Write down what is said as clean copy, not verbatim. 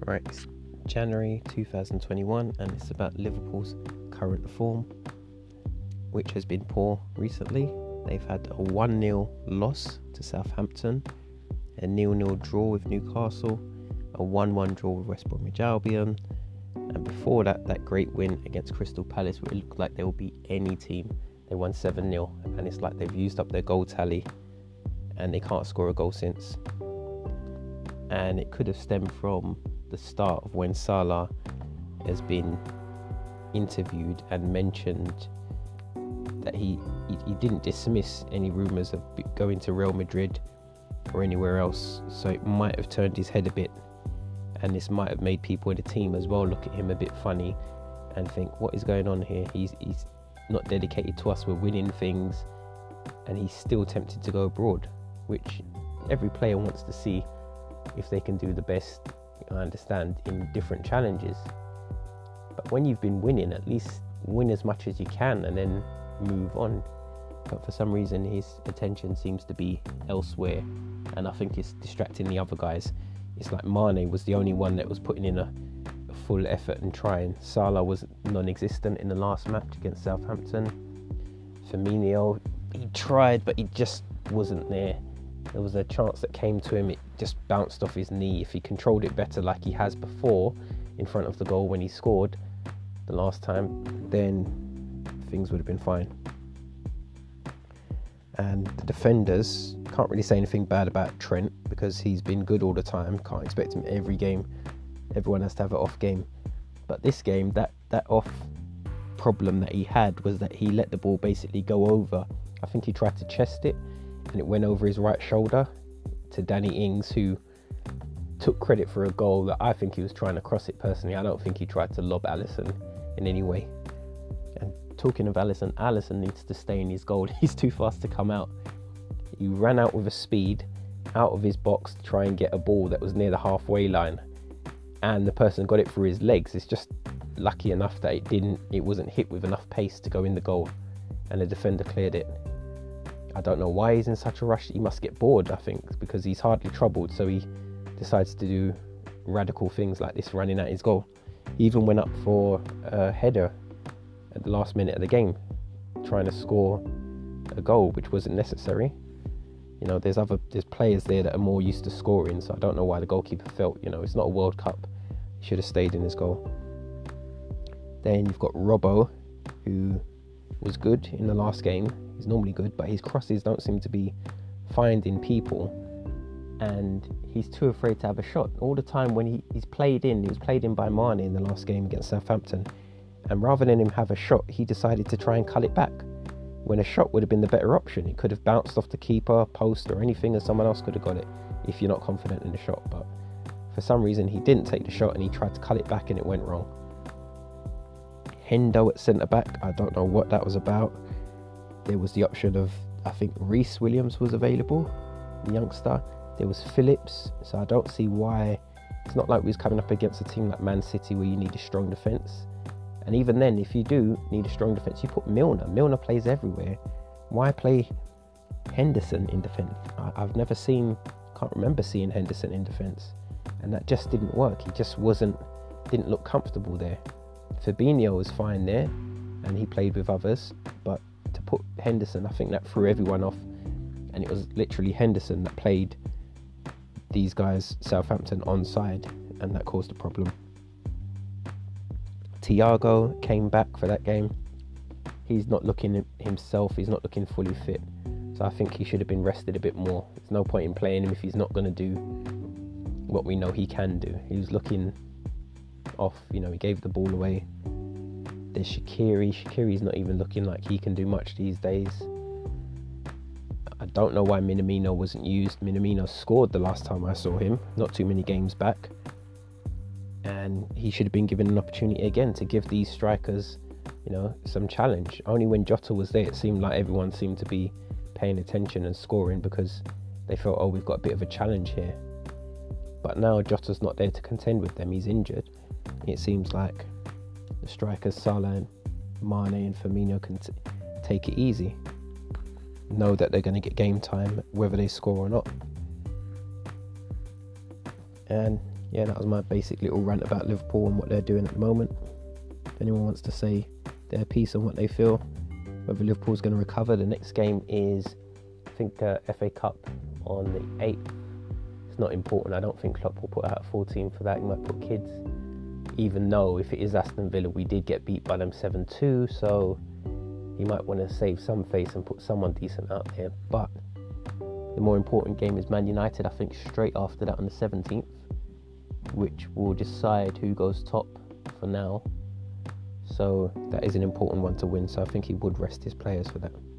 Right, it's January 2021 and it's about Liverpool's current form, which has been poor recently. They've had a 1-0 loss to Southampton, a 0-0 draw with Newcastle, a 1-1 draw with West Bromwich Albion, and before that great win against Crystal Palace where it looked like they will beat any team. They won 7-0 and it's like they've used up their goal tally and they can't score a goal since. And it could have stemmed from the start of when Salah has been interviewed and mentioned that he didn't dismiss any rumours of going to Real Madrid or anywhere else, so it might have turned his head a bit, and this might have made people in the team as well look at him a bit funny and think, what is going on here? He's not dedicated to us, we're winning things, and he's still tempted to go abroad, which every player wants to see if they can do the best, I understand, in different challenges. But when you've been winning, at least win as much as you can and then move on. But for some reason his attention seems to be elsewhere, and I think it's distracting the other guys. It's like Mane was the only one that was putting in a full effort and trying. Salah was non-existent in the last match against Southampton. Firmino, he tried but he just wasn't there. There was a chance that came to him, it just bounced off his knee. If he controlled it better like he has before in front of the goal when he scored the last time, then things would have been fine. And the defenders, can't really say anything bad about Trent because he's been good all the time. Can't expect him every game. Everyone has to have an off game. But this game, that off problem that he had was that he let the ball basically go over. I think he tried to chest it and it went over his right shoulder to Danny Ings, who took credit for a goal that I think he was trying to cross it personally. I don't think he tried to lob Alisson in any way. And talking of Alisson needs to stay in his goal. He's too fast to come out. He ran out with a speed out of his box to try and get a ball that was near the halfway line, and the person got it through his legs. It's just lucky enough that it wasn't hit with enough pace to go in the goal, and the defender cleared it. I don't know why he's in such a rush. He must get bored, I think, because he's hardly troubled, so he decides to do radical things like this, running at his goal. He even went up for a header at the last minute of the game, trying to score a goal, which wasn't necessary. You know, there's players there that are more used to scoring, so I don't know why the goalkeeper felt, it's not a World Cup. He should have stayed in his goal. Then you've got Robbo, who was good in the last game. He's normally good, but his crosses don't seem to be finding people, and he's too afraid to have a shot. All the time when he was played in by Mane in the last game against Southampton, and rather than him have a shot, he decided to try and cut it back, when a shot would have been the better option. It could have bounced off the keeper, post or anything, and someone else could have got it if you're not confident in the shot. But for some reason he didn't take the shot and he tried to cut it back and it went wrong. Hendo at centre back, I don't know what that was about. There was the option of, I think Reece Williams was available, the youngster. There was Phillips, so I don't see why. It's not like we was coming up against a team like Man City where you need a strong defence. And even then, if you do need a strong defence, you put Milner. Milner plays everywhere. Why play Henderson in defence? Can't remember seeing Henderson in defence. And that just didn't work. He just didn't look comfortable there. Fabinho was fine there, and he played with others. But to put Henderson, I think that threw everyone off. And it was literally Henderson that played these guys, Southampton, onside, and that caused a problem. Thiago came back for that game. He's not looking himself, he's not looking fully fit. So I think he should have been rested a bit more. There's no point in playing him if he's not going to do what we know he can do. He was looking off, he gave the ball away. There's Shaqiri. Shaqiri's not even looking like he can do much these days. I don't know why Minamino wasn't used. Minamino scored the last time I saw him, not too many games back. And he should have been given an opportunity again to give these strikers, some challenge. Only when Jota was there, it seemed like everyone seemed to be paying attention and scoring because they felt, we've got a bit of a challenge here. But now Jota's not there to contend with them. He's injured. It seems like the strikers, Salah, Mane and Firmino can take it easy. Know that they're going to get game time whether they score or not. And yeah, that was my basic little rant about Liverpool and what they're doing at the moment. If anyone wants to say their piece on what they feel, whether Liverpool's going to recover. The next game is, I think, FA Cup on the 8th. It's not important. I don't think Klopp will put out a full team for that. He might put kids, even though if it is Aston Villa, we did get beat by them 7-2, so he might want to save some face and put someone decent out there. But the more important game is Man United, I think, straight after that on the 17th, which will decide who goes top for now. So that is an important one to win, so I think he would rest his players for that.